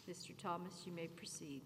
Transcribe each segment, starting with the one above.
Mr. Thomas, you may proceed.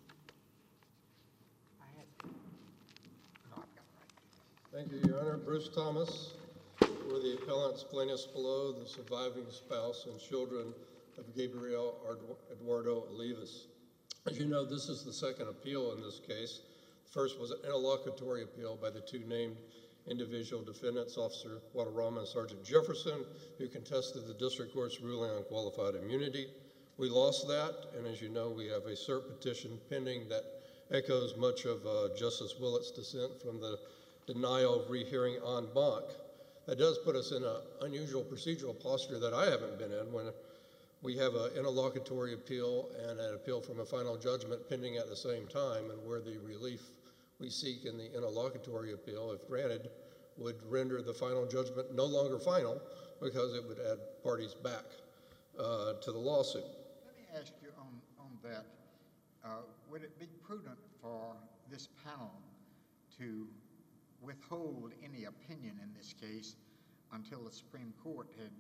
Thank you, Your Honor. Bruce Thomas, for the appellants, plaintiffs below, the surviving spouse and children of Gabriel Eduardo Olivas. As you know, this is the second appeal in this case. The first was an interlocutory appeal by the two named individual defendants, Officer Guadarrama and Sergeant Jefferson, who contested the district court's ruling on qualified immunity. We lost that, and as you know, we have a cert petition pending that echoes much of Justice Willett's dissent from the denial of rehearing en banc. That does put us in an unusual procedural posture that I haven't been in when we have an interlocutory appeal and an appeal from a final judgment pending at the same time, and where the relief we seek in the interlocutory appeal, if granted, would render the final judgment no longer final because it would add parties back to the lawsuit. Let me ask you on that. Would it be prudent for this panel to withhold any opinion in this case until the Supreme Court had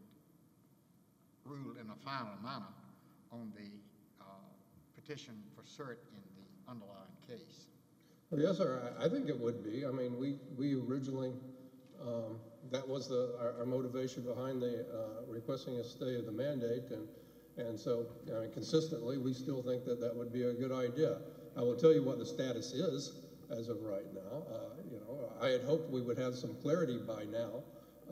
ruled in a final manner on the petition for cert in the underlying case? Well, yes, sir. I think it would be. I mean, we originally, that was our motivation behind the requesting a stay of the mandate, and so I mean, consistently, we still think that that would be a good idea. I will tell you what the status is as of right now. You know, I had hoped we would have some clarity by now,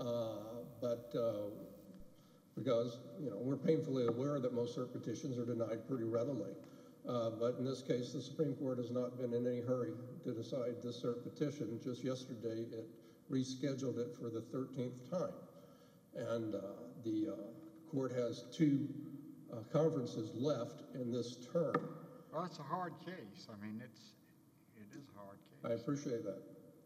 but because, you know, we're painfully aware that most cert petitions are denied pretty readily. But in this case, the Supreme Court has not been in any hurry to decide this cert petition. Just yesterday, it rescheduled it for the 13th time. And the court has two conferences left in this term. Well, it's a hard case. I mean, it is a hard case. I appreciate that.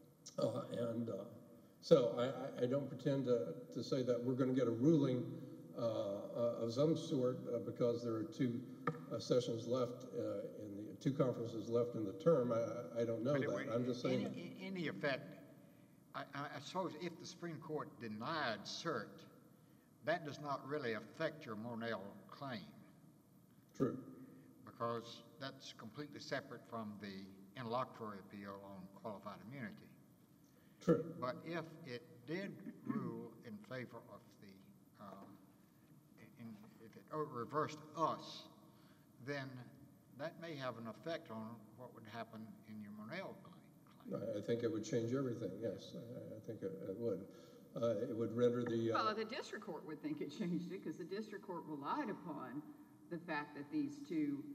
So I don't pretend to say that we're going to get a ruling of some sort because there are two sessions left in the two conferences left in the term. I don't know that. I'm just saying. In any effect, I suppose if the Supreme Court denied cert, that does not really affect your Monell claim. True. Because that's completely separate from the interlocutory appeal on qualified immunity. True. But if it did rule in favor of the, if it reversed us, then that may have an effect on what would happen in your Monell claim. I think it would change everything, yes. I think it would. It would render the... Well, the district court would think it changed it because the district court relied upon the fact that these two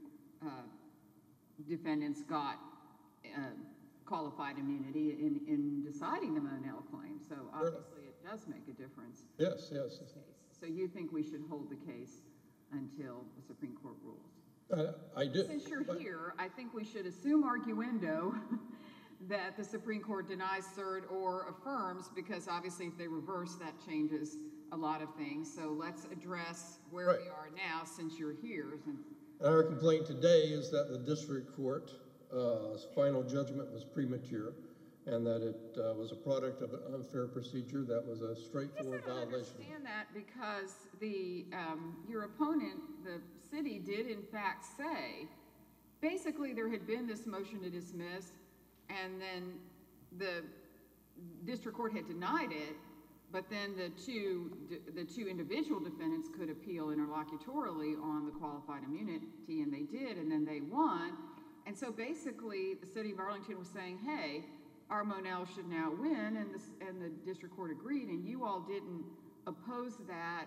defendants got qualified immunity in deciding the Monell claim. So obviously it does make a difference. Yes, yes. So you think we should hold the case until the Supreme Court rules? I do. Since you're here, I think we should assume arguendo that the Supreme Court denies cert or affirms, because obviously if they reverse, that changes a lot of things. So let's address where we are now since you're here. Our complaint today is that the district court's final judgment was premature and that it was a product of an unfair procedure that was a straightforward violation. I don't understand that because your opponent, the city, did in fact say, basically there had been this motion to dismiss and then the district court had denied it, but then the two individual defendants could appeal interlocutorily on the qualified immunity, and they did, and then they won. And so basically the city of Arlington was saying, hey, our Monell should now win, and the district court agreed, and you all didn't oppose that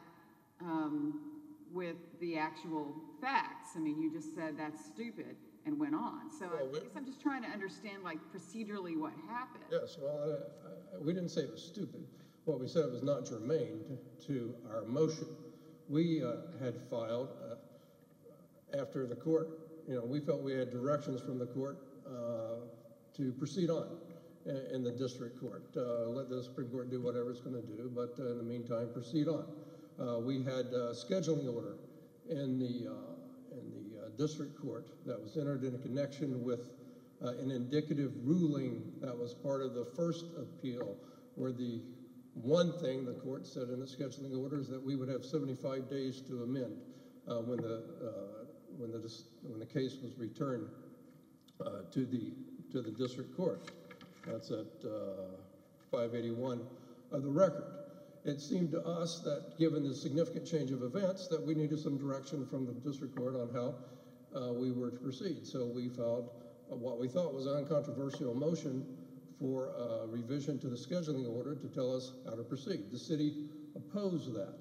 with the actual facts. I mean, you just said that's stupid and went on. So I guess I'm just trying to understand, like, procedurally what happened. Yes, well, we didn't say it was stupid. What we said was not germane to our motion. We had filed after the court, you know, we felt we had directions from the court to proceed on in the district court. Let the Supreme Court do whatever it's going to do, but in the meantime, proceed on. We had a scheduling order in the district court that was entered in connection with an indicative ruling that was part of the first appeal, where the one thing the court said in the scheduling order is that we would have 75 days to amend when the the case was returned to the district court. That's at 581 of the record. It seemed to us that, given the significant change of events, that we needed some direction from the district court on how we were to proceed. So we filed what we thought was an uncontroversial motion for revision to the scheduling order to tell us how to proceed. The city opposed that,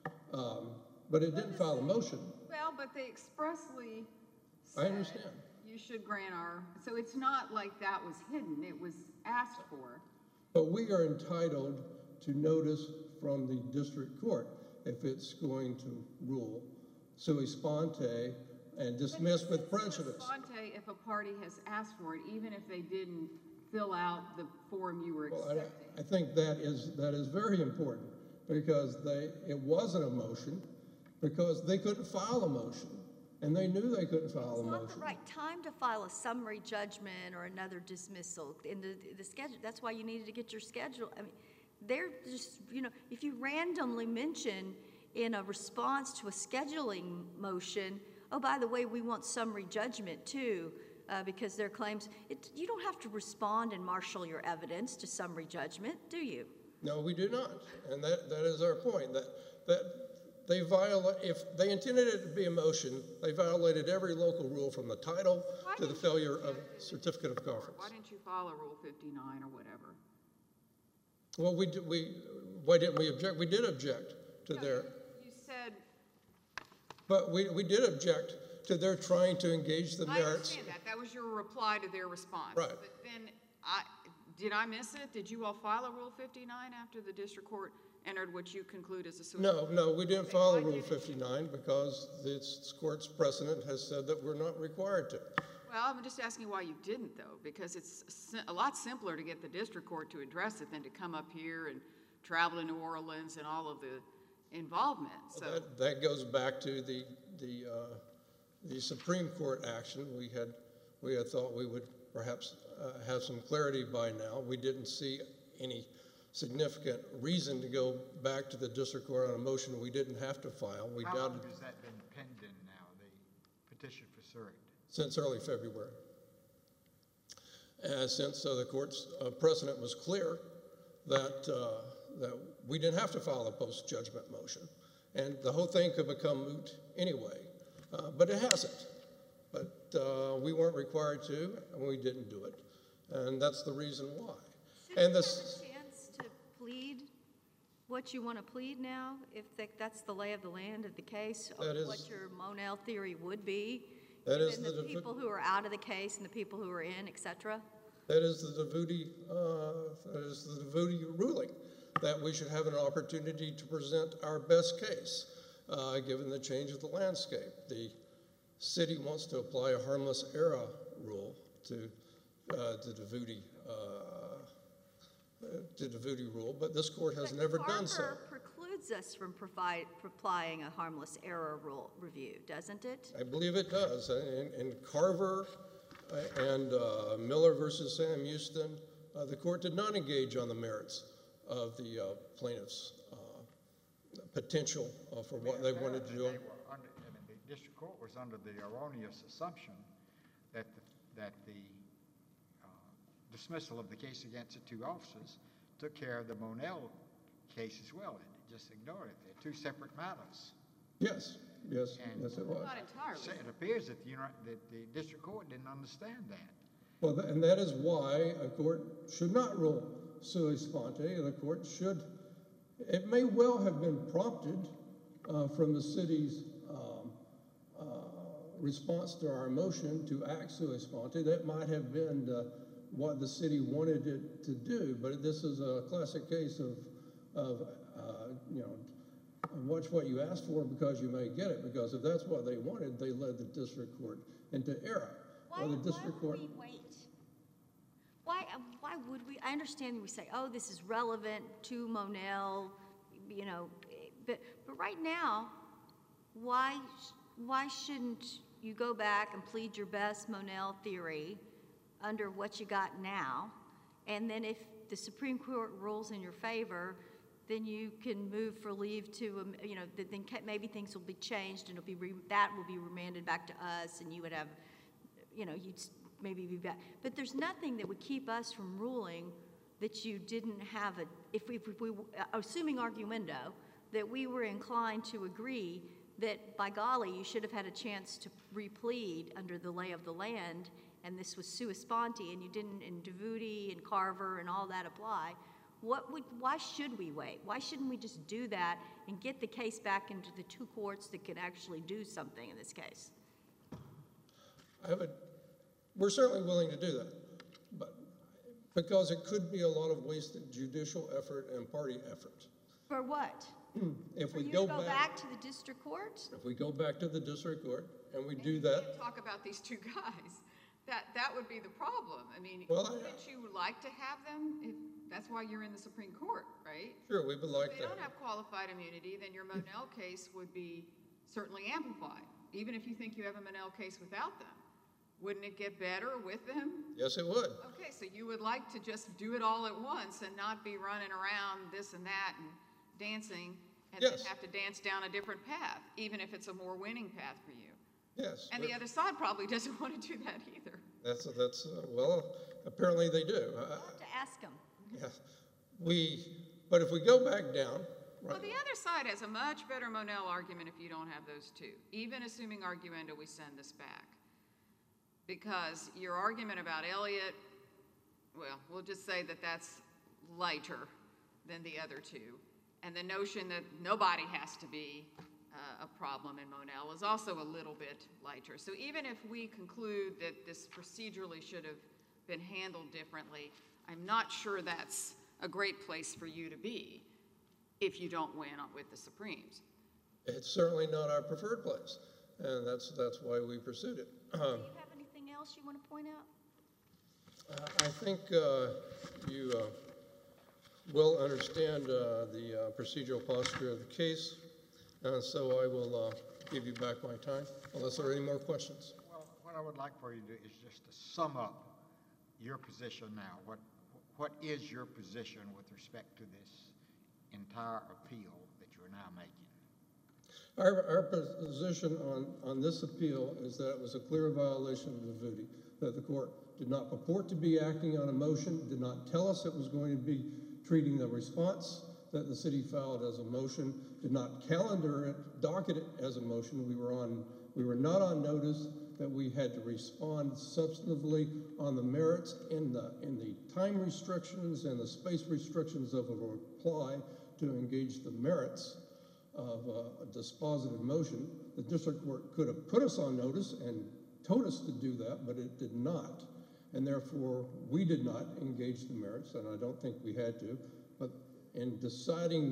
but it didn't file a motion. Well, but they expressly I said understand. you should grant our, so it's not like that was hidden, it was asked for. But we are entitled to notice from the district court if it's going to rule sui sponte and dismiss with prejudice. Sui sponte if a party has asked for it, even if they didn't fill out the form you were Well, accepting. I think that is very important, because it wasn't a motion, because they couldn't file a motion, and they knew they couldn't file a It's not motion. the right time to file a summary judgment or another dismissal in the schedule. That's why you needed to get your schedule. I mean, they're just, if you randomly mention in a response to a scheduling motion, oh, by the way, we want summary judgment too, because their claims, you don't have to respond and marshal your evidence to summary judgment, do you? No, we do not, and that is our point, that they violate, if they intended it to be a motion, they violated every local rule from the title to the failure of certificate of conference. Why didn't you follow Rule 59 or whatever? Well, why didn't we object? We did object to their, You said, but we did object to their trying to engage the I merits. understand that, that was your reply to their response. Right. But then, did I miss it? Did you all file a Rule 59 after the district court entered what you conclude as a sui sponte? No, we didn't follow Why Rule didn't 59 because this court's precedent has said that we're not required to. Well, I'm just asking why you didn't, though, because it's a lot simpler to get the district court to address it than to come up here and travel to New Orleans and all of the involvement. So That goes back to the Supreme Court action. We had thought we would perhaps have some clarity by now. We didn't see any significant reason to go back to the district court on a motion we didn't have to file. We How long doubted has that been pending now, the petition for cert? since early February. So the court's precedent was clear that we didn't have to file a post-judgment motion, and the whole thing could become moot anyway, but it hasn't. But we weren't required to, and we didn't do it, and that's the reason why. Shouldn't you have a chance to plead what you want to plead now, if that's the lay of the land of the case, That of is- what your Monell theory would be? That is given the the people who are out of the case and the people who are in, et cetera? That is the Davuti ruling, that we should have an opportunity to present our best case, given the change of the landscape. The city wants to apply a harmless error rule to the Davuti rule, but this court has never done so. Carver precludes us from applying a harmless error rule review, doesn't it? I believe it does. In Carver and Miller versus Sam Houston, the court did not engage on the merits of the plaintiff's potential for what they wanted to do. The district court was under the erroneous assumption that the dismissal of the case against the two officers took care of the Monell case as well, and it just ignored it. They're two separate matters. Yes, it was. not entirely. So it appears that the district court didn't understand that. Well, and that is why a court should not rule sui sponte, and a court should, it may well have been prompted from the city's response to our motion to act sui sponte. That might have been what the city wanted it to do, but this is a classic case of watch what you ask for because you may get it, because if that's what they wanted, they led the district court into error. Why would we wait? Why would we? I understand we say, oh, this is relevant to Monell, but right now, why shouldn't you go back and plead your best Monell theory under what you got now, and then if the Supreme Court rules in your favor, then you can move for leave to, you know, then maybe things will be changed and it'll be, that will be remanded back to us and you would have, you know, you'd maybe be back. But there's nothing that would keep us from ruling that you didn't have if we assuming arguendo, that we were inclined to agree that, by golly, you should have had a chance to replead under the lay of the land, and this was sua sponte, and you didn't, and Davuti and Carver and all that apply. Why should we wait? Why shouldn't we just do that and get the case back into the two courts that can actually do something in this case? We're certainly willing to do that, but because it could be a lot of wasted judicial effort and party effort. For what? If For we you go to go back back to the district court? If we go back to the district court and we do You that, can't talk about these two guys. That would be the problem. I mean, Well, wouldn't you like to have them? That's why you're in the Supreme Court, right? sure, we would like If they that. don't have qualified immunity, then your Monell case would be certainly amplified, even if you think you have a Monell case without them. Wouldn't it get better with them? Yes, it would. Okay, so you would like to just do it all at once and not be running around this and that and dancing and Yes. then have to dance down a different path, even if it's a more winning path for you. Yes. And the other side probably doesn't want to do that either. That's well, apparently they do. I'll have to ask them. Yes. But if we go back down, Well, right, the other side has a much better Monell argument if you don't have those two, even assuming arguendo we send this back. Because your argument about Elliott, well, we'll just say that that's lighter than the other two. And the notion that nobody has to be a problem in Monell is also a little bit lighter. So even if we conclude that this procedurally should have been handled differently, I'm not sure that's a great place for you to be if you don't win with the Supremes. it's certainly not our preferred place, and that's why we pursued it. Do you have anything else you want to point out? I think you will understand the procedural posture of the case, so I will give you back my time, unless there are any more questions. Well, what I would like for you to do is just to sum up your position now. What is your position with respect to this entire appeal that you're now making? Our position on this appeal is that it was a clear violation of Davuti, that the court did not purport to be acting on a motion, did not tell us it was going to be treating the response that the city filed as a motion, did not calendar it, docket it as a motion. We were not on notice that we had to respond substantively on the merits in the time restrictions and the space restrictions of a reply to engage the merits of a dispositive motion. The district court could have put us on notice and told us to do that, but it did not. And therefore, we did not engage the merits, and I don't think we had to. But in deciding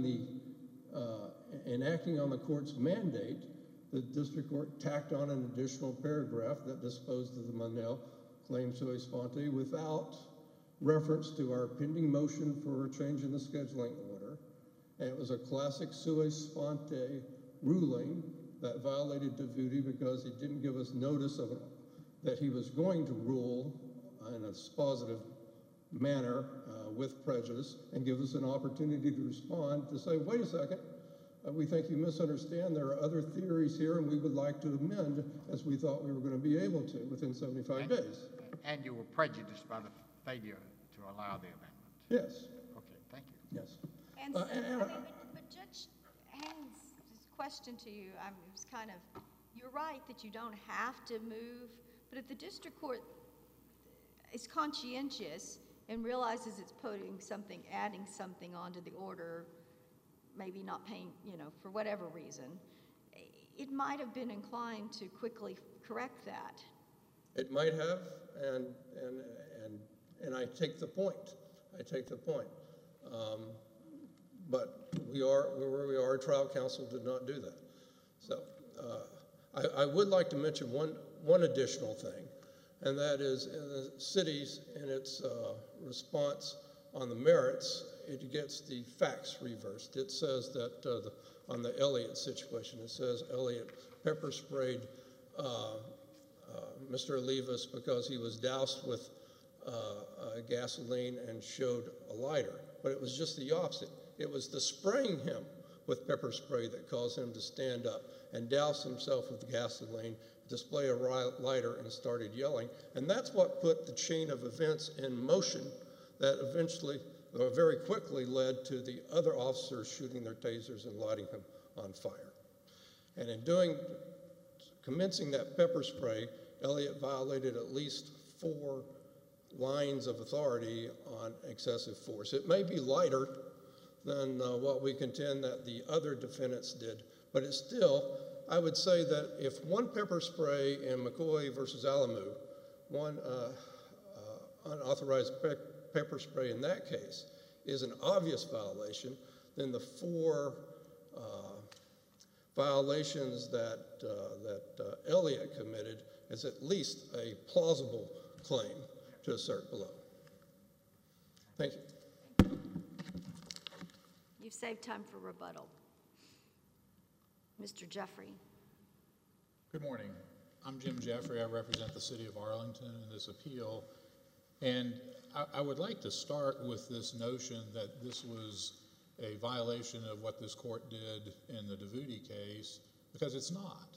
in acting on the court's mandate, the district court tacked on an additional paragraph that disposed of the Monell claim sua sponte without reference to our pending motion for a change in the scheduling order. And it was a classic sua sponte ruling that violated Davuti because he didn't give us notice of it, that he was going to rule in a dispositive manner with prejudice and give us an opportunity to respond, to say, wait a second, we think you misunderstand. There are other theories here, and we would like to amend as we thought we were going to be able to within 75 days. And you were prejudiced by the failure to allow the amendment. Yes, Okay, thank you. yes. And so, but Judge Haynes' question to you, it was kind of, you're right that you don't have to move, but if the district court is conscientious and realizes it's adding something onto the order, maybe not paying, for whatever reason, it might have been inclined to quickly correct that. It might have, and I take the point. But we are where we are. Trial counsel did not do that. So I would like to mention one additional thing, and that is in the city's, in its response on the merits, it gets the facts reversed. It says that on the Elliott situation, it says Elliott pepper sprayed Mr. Olivas because he was doused with gasoline and showed a lighter. But it was just the opposite. it was the spraying him with pepper spray that caused him to stand up and douse himself with gasoline, display a lighter, and started yelling. And that's what put the chain of events in motion that eventually, or very quickly, led to the other officers shooting their tasers and lighting him on fire. And in commencing that pepper spray, Elliott violated at least 4 lines of authority on excessive force. It may be lighter than what we contend that the other defendants did, but it's still, I would say that if one pepper spray in McCoy versus Alamu, one unauthorized pepper spray in that case, is an obvious violation, then the 4 violations that Elliott committed is at least a plausible claim to assert below. Thank you. You've saved time for rebuttal. Mr. Jeffrey. Good morning. I'm Jim Jeffrey. I represent the city of Arlington in this appeal. And I would like to start with this notion that this was a violation of what this court did in the DeVuty case, because it's not.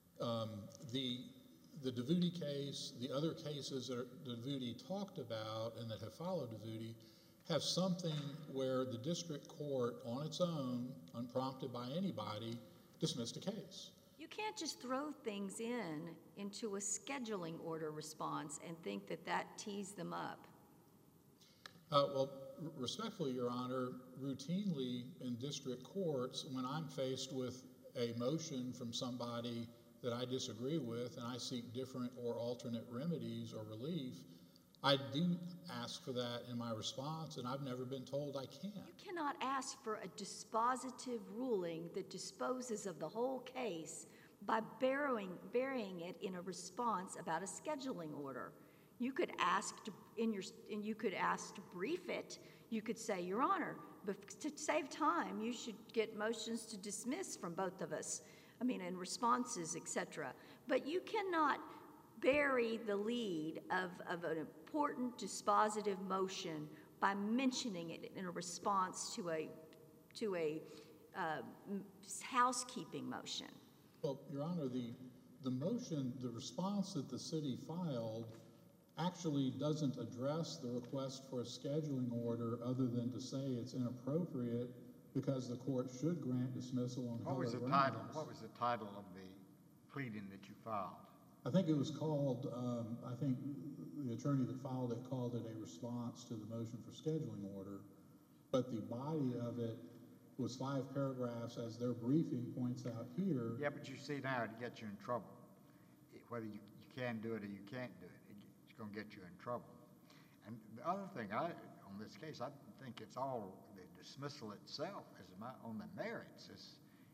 The DeVuty case, the other cases that DeVuty talked about and that have followed DeVuty, have something where the district court on its own, unprompted by anybody, dismissed a case. You can't just throw things into a scheduling order response and think that that tees them up. Well, respectfully, Your Honor, routinely in district courts, when I'm faced with a motion from somebody that I disagree with and I seek different or alternate remedies or relief, I do ask for that in my response, and I've never been told I can't. You cannot ask for a dispositive ruling that disposes of the whole case by burying it in a response about a scheduling order. You could ask to brief it. You could say, Your Honor, but to save time, you should get motions to dismiss from both of us. I mean, and responses, etc. But you cannot bury the lead of an important dispositive motion by mentioning it in a response to a housekeeping motion. Well, Your Honor, the motion, the response that the city filed actually doesn't address the request for a scheduling order other than to say it's inappropriate because the court should grant dismissal on other grounds. What was the title of the pleading that you filed? I think it was called, I think the attorney that filed it called it a response to the motion for scheduling order, but the body of it was 5 paragraphs, as their briefing points out here. Yeah, but you see now it gets you in trouble. Whether you can do it or you can't do it, it's going to get you in trouble. And the other thing, on this case, I think it's all the dismissal itself on the merits is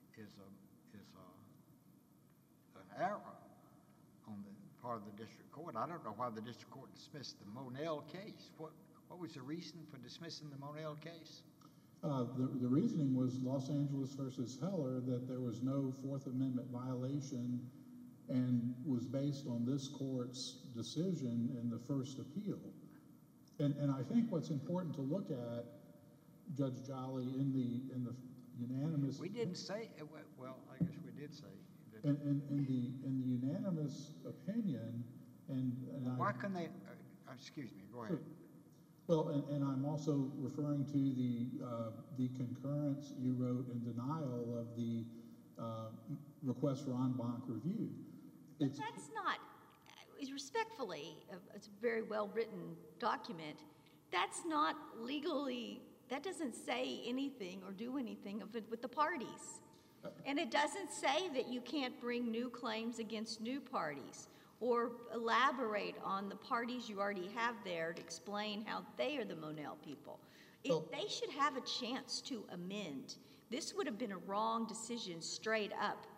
an error on the part of the district court. I don't know why the district court dismissed the Monell case. What was the reason for dismissing the Monell case? The reasoning was Los Angeles versus Heller, that there was no Fourth Amendment violation and was based on this court's decision in the first appeal. And I think what's important to look at, Judge Jolly, in the unanimous... We didn't say, well, I guess we did say. That in the unanimous opinion, why couldn't they, excuse me, go ahead. Well, and I'm also referring to the concurrence you wrote in denial of the request for en banc review. But that's not, respectfully, it's a very well-written document. That's not legally, that doesn't say anything or do anything with the parties. And it doesn't say that you can't bring new claims against new parties or elaborate on the parties you already have there to explain how they are the Monell people. They should have a chance to amend. This would have been a wrong decision straight up.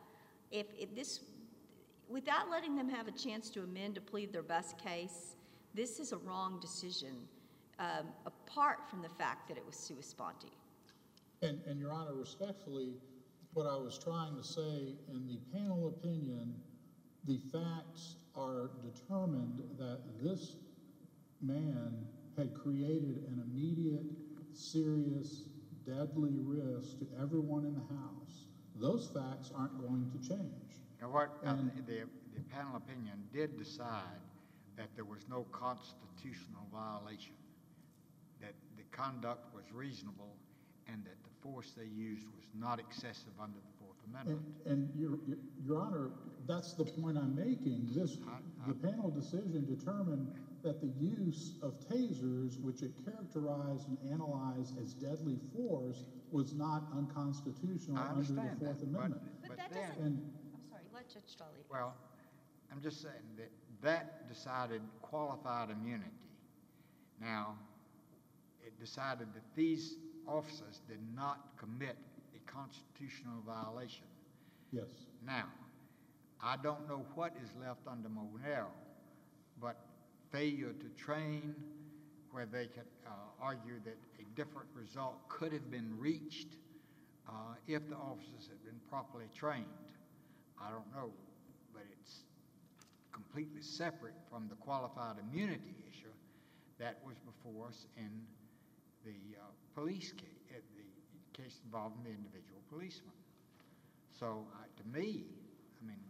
Without letting them have a chance to amend to plead their best case, this is a wrong decision, apart from the fact that it was sua sponte. And Your Honor, respectfully, what I was trying to say in the panel opinion, the facts are determined that this man had created an immediate, serious deadly risk to everyone in the house, those facts aren't going to change. Now, what, And- the panel opinion did decide that there was no constitutional violation, that the conduct was reasonable, and that the force they used was not excessive under the Fourth Amendment. And Your Honor, that's the point I'm making. The panel decision determined that the use of tasers, which it characterized and analyzed as deadly force, was not unconstitutional I under the understand Fourth that, Amendment. But but that then, doesn't, And I'm sorry, let Judge Stolly. well, I'm just saying that that decided qualified immunity. Now, it decided that these officers did not commit a constitutional violation. yes, Now, I don't know what is left under Monell, but failure to train, where they could argue that a different result could have been reached if the officers had been properly trained. I don't know, but it's completely separate from the qualified immunity issue that was before us in the police case, the case involving the individual policeman. So to me, I mean,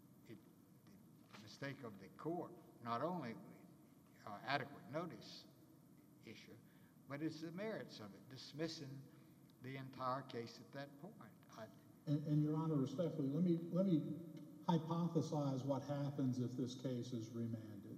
the mistake of the court, not only adequate notice issue, but it's the merits of it, dismissing the entire case at that point. and Your Honor, respectfully, let me hypothesize what happens if this case is remanded.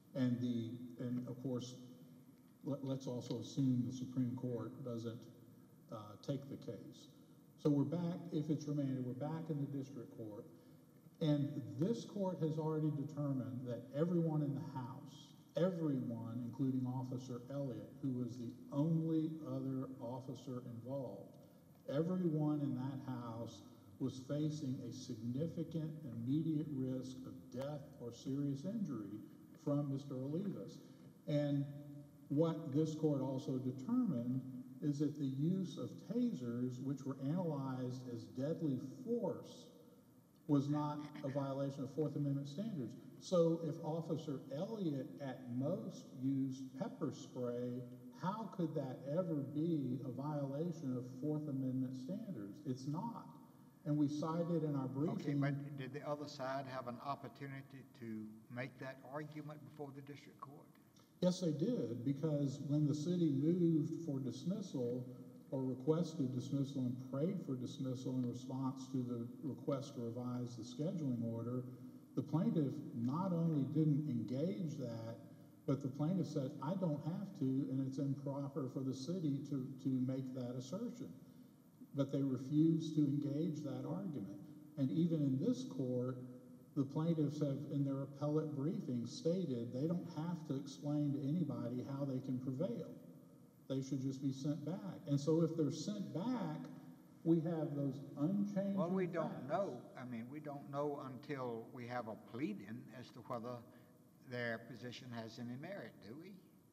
And of course, let's also assume the Supreme Court doesn't take the case. So we're back, if it's remanded, we're back in the district court. And this court has already determined that everyone in the house, everyone, including Officer Elliott, who was the only other officer involved, everyone in that house was facing a significant immediate risk of death or serious injury from Mr. Olivas. And what this court also determined is that the use of tasers, which were analyzed as deadly force, was not a violation of Fourth Amendment standards. So if Officer Elliott at most used pepper spray, how could that ever be a violation of Fourth Amendment standards? It's not. And we cited in our briefing. Okay, but did the other side have an opportunity to make that argument before the district court? Yes, they did, because when the city moved for dismissal or requested dismissal and prayed for dismissal in response to the request to revise the scheduling order, the plaintiff not only didn't engage that, but the plaintiff said, I don't have to, and it's improper for the city to make that assertion. But they refused to engage that argument. And even in this court, the plaintiffs have, in their appellate briefing, stated they don't have to explain to anybody how they can prevail. They should just be sent back. And so if they're sent back, we have those unchanged. Well, we don't know. I mean, we don't know until we have a pleading as to whether their position has any merit, do we?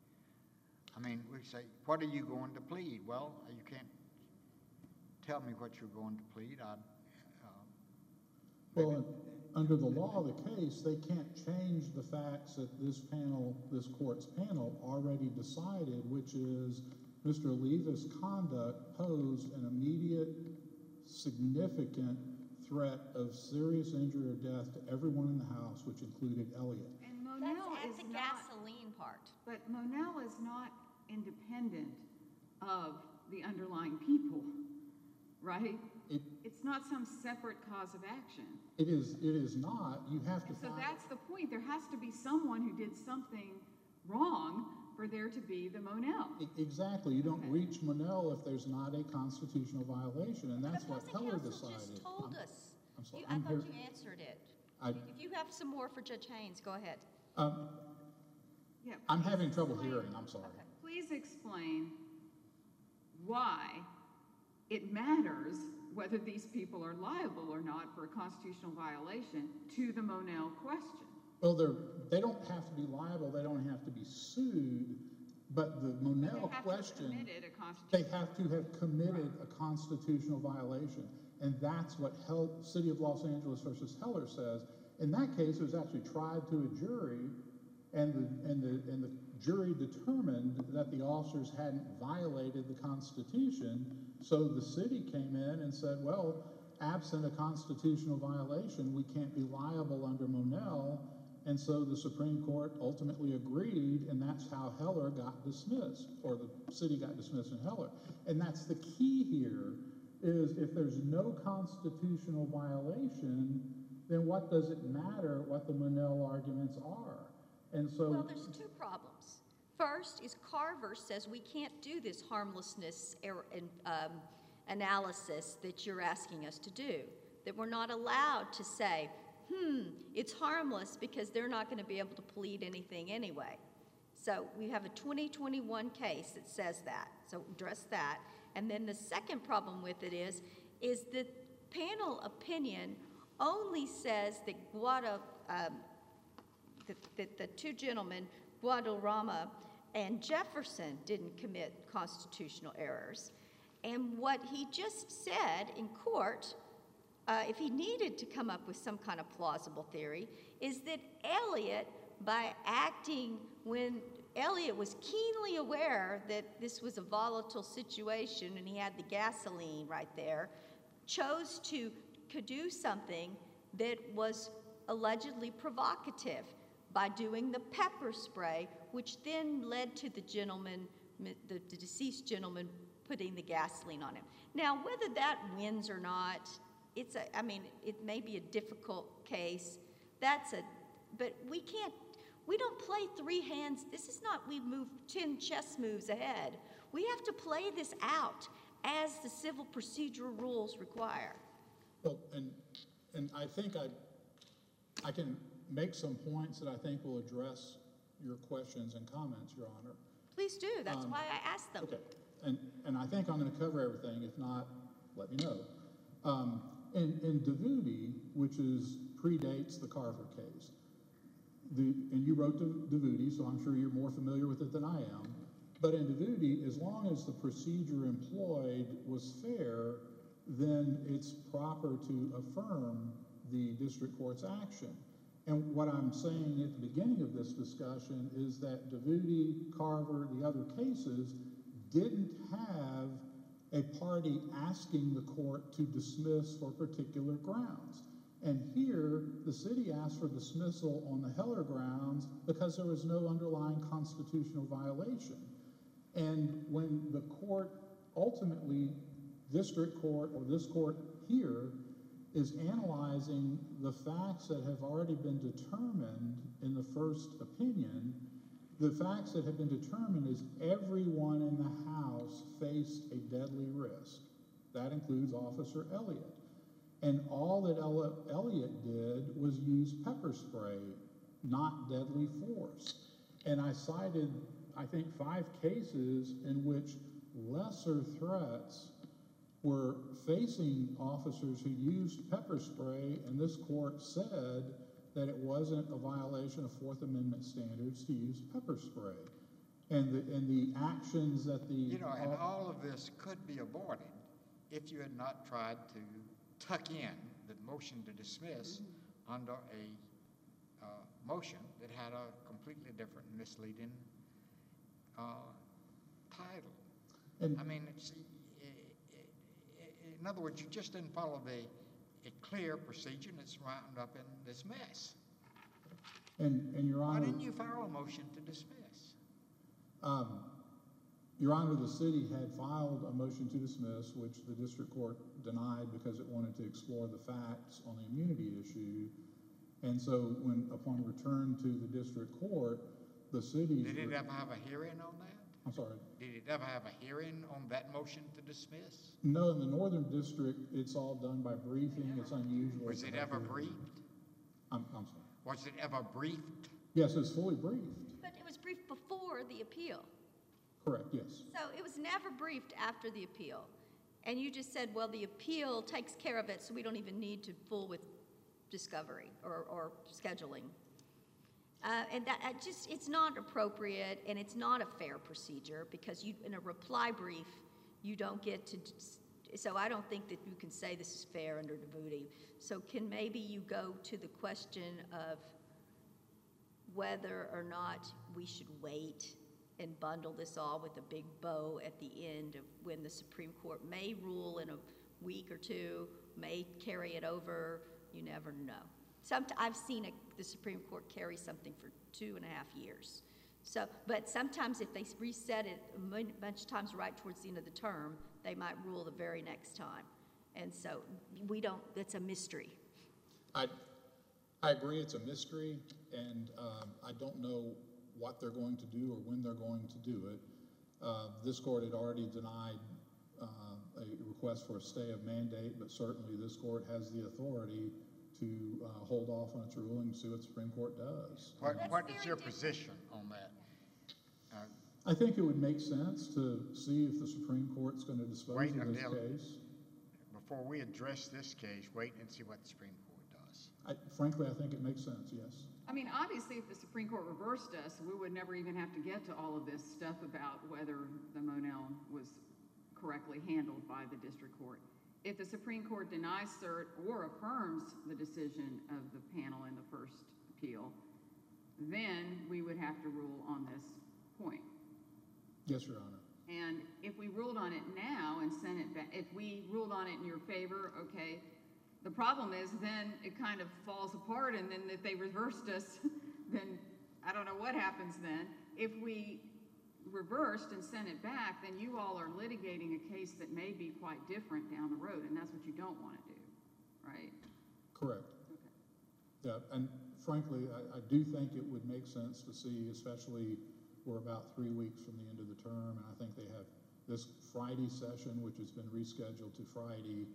I mean, we say, what are you going to plead? Well, you can't tell me what you're going to plead. Well, under the law of the case, they can't change the facts that this court's panel already decided, which is Mr. Olivas' conduct posed an immediate, significant threat of serious injury or death to everyone in the house, which included Elliott. And Monell That's is at the not, gasoline part. but Monell is not independent of the underlying people, right? It's not some separate cause of action. It is not. You have to And so find. that's the point. There has to be someone who did something wrong for there to be the Monell. Exactly. You don't reach Monell if there's not a constitutional violation, and that's what Opposing Heller counsel decided. just told us. I'm sorry. I I'm thought here- you answered it. I- If you have some more for Judge Haynes, go ahead. Yeah, I'm please having trouble explain- hearing. I'm sorry. Please explain why it matters whether these people are liable or not for a constitutional violation to the Monell question. Well, they don't have to be liable. They don't have to be sued. But the Monell question, they have to have committed a constitutional violation, and that's what City of Los Angeles versus Heller says. In that case, it was actually tried to a jury, and the jury determined that the officers hadn't violated the Constitution, so the city came in and said, well, absent a constitutional violation, we can't be liable under Monell, and so the Supreme Court ultimately agreed, and that's how Heller got dismissed, or the city got dismissed in Heller. And that's the key here, is if there's no constitutional violation, then what does it matter what the Monell arguments are? And so— Well, there's two problems. First is Carver says we can't do this harmlessness analysis that you're asking us to do, that we're not allowed to say, it's harmless because they're not going to be able to plead anything anyway. So we have a 2021 case that says that, so address that. And then the second problem with it is the panel opinion only says that the two gentlemen, Guadarrama and Jefferson, didn't commit constitutional errors. And what he just said in court, if he needed to come up with some kind of plausible theory, is that Elliott, by acting when Elliott was keenly aware that this was a volatile situation and he had the gasoline right there, chose to do something that was allegedly provocative by doing the pepper spray, which then led to the gentleman, the deceased gentleman, putting the gasoline on him. Now, whether that wins or not, it may be a difficult case. But we don't play three hands. This is not we move 10 chess moves ahead. We have to play this out as the civil procedural rules require. Well, and I think I can make some points that I think will address your questions and comments, Your Honor. Please do. That's why I asked them. Okay. And I think I'm going to cover everything. If not, let me know. In DeVudy, which predates the Carver case, and you wrote DeVudy, so I'm sure you're more familiar with it than I am. But in DeVudy, as long as the procedure employed was fair, then it's proper to affirm the district court's action. And what I'm saying at the beginning of this discussion is that DeVudy, Carver, the other cases didn't have a party asking the court to dismiss for particular grounds. And here, the city asked for dismissal on the Heller grounds because there was no underlying constitutional violation. And when the court ultimately, district court or this court here, is analyzing the facts that have already been determined in the first opinion, the facts that have been determined is everyone in the house faced a deadly risk. That includes Officer Elliott. And all that Elliott did was use pepper spray, not deadly force. And I cited, I think, 5 cases in which lesser threats were facing officers who used pepper spray, and this court said that it wasn't a violation of Fourth Amendment standards to use pepper spray. And the actions that the— You know, and all of this could be avoided if you had not tried to tuck in the motion to dismiss under a motion that had a completely different misleading title. And, I mean, in other words, you just didn't follow a clear procedure, and it's wound up in this mess. and Your Honor— Why didn't you file a motion to dismiss? Your Honor, the city had filed a motion to dismiss, which the district court denied because it wanted to explore the facts on the immunity issue. And so upon return to the district court, the city— Did it ever have a hearing on that? I'm sorry? Did it ever have a hearing on that motion to dismiss? No, in the Northern District, it's all done by briefing. It's unusual. Was it ever briefed? I'm sorry. Was it ever briefed? Yes, it's fully briefed. But it was briefed before the appeal. Correct, yes. So it was never briefed after the appeal. And you just said, well, the appeal takes care of it, so we don't even need to fool with discovery or scheduling. And that it's not appropriate, and it's not a fair procedure, because in a reply brief, you don't get to, so I don't think that you can say this is fair under DeVudy. So can maybe you go to the question of whether or not we should wait and bundle this all with a big bow at the end of when the Supreme Court may rule in a week or two, may carry it over, you never know. I've seen the Supreme Court carry something for 2.5 years. So, but sometimes if they reset it a bunch of times right towards the end of the term, they might rule the very next time. And so it's a mystery. I agree it's a mystery, and I don't know what they're going to do or when they're going to do it. This court had already denied a request for a stay of mandate, but certainly this court has the authority to hold off on its ruling and see what the Supreme Court does. What is your position on that? I think it would make sense to see if the Supreme Court's going to dispose of this case. Before we address this case, wait and see what the Supreme Court does. Frankly, I think it makes sense, yes. I mean, obviously, if the Supreme Court reversed us, we would never even have to get to all of this stuff about whether the Monell was correctly handled by the district court. If the Supreme Court denies cert or affirms the decision of the panel in the first appeal, then we would have to rule on this point. Yes, Your Honor. And if we ruled on it now and sent it back, if we ruled on it in your favor, okay. The problem is then it kind of falls apart, and then if they reversed us, then I don't know what happens then. If we reversed and sent it back, then you all are litigating a case that may be quite different down the road, and that's what you don't want to do, right? Correct. Okay. Yeah, and frankly, I do think it would make sense to see, especially we're about 3 weeks from the end of the term, and I think they have this Friday session, which has been rescheduled to Friday,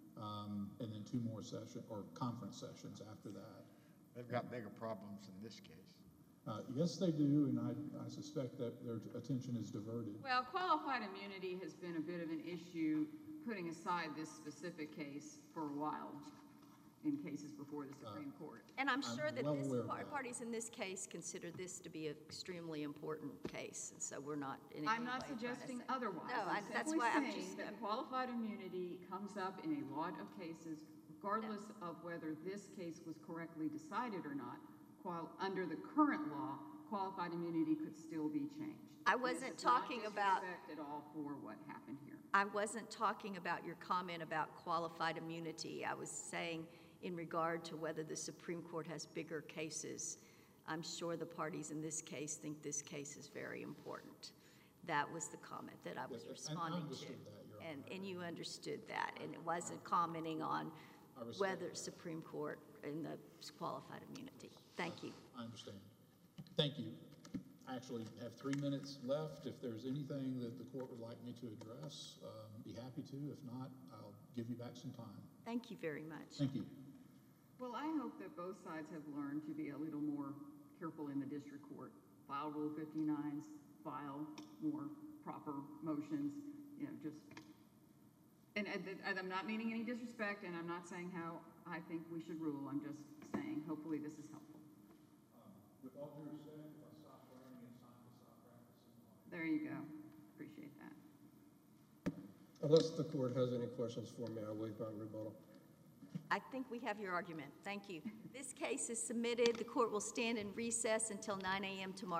and then 2 more conference sessions after that. They've got bigger problems in this case. Yes, they do, and I suspect that their attention is diverted. Well, qualified immunity has been a bit of an issue, putting aside this specific case for a while in cases before the Supreme Court. And I'm sure that well aware of that. parties in this case consider this to be an extremely important case, and so we're not in any I'm not way trying to suggesting say- otherwise. No, I'm that's simply why I'm saying just. that qualified immunity comes up in a lot of cases, regardless of whether this case was correctly decided or not. Under the current law, qualified immunity could still be changed. I wasn't talking about. This is not disrespect at all for what happened here. I wasn't talking about your comment about qualified immunity. I was saying in regard to whether the Supreme Court has bigger cases. I'm sure the parties in this case think this case is very important. That was the comment that I was Yes, responding and I understood to. that, Your Honor. And you understood that, and it wasn't commenting on I respect whether that. Supreme Court and the qualified immunity. Thank you. I understand. Thank you. I actually have 3 minutes left. If there's anything that the court would like me to address, be happy to. If not, I'll give you back some time. Thank you very much. Thank you. Well, I hope that both sides have learned to be a little more careful in the district court. File Rule 59s, file more proper motions, and I'm not meaning any disrespect, and I'm not saying how I think we should rule. I'm just saying, hopefully this is helpful. With all due respect, if I stop learning, it's time to stop practicing. There you go. Appreciate that. Unless the court has any questions for me, I'll waive my rebuttal. I think we have your argument. Thank you. This case is submitted. The court will stand in recess until 9 a.m. tomorrow.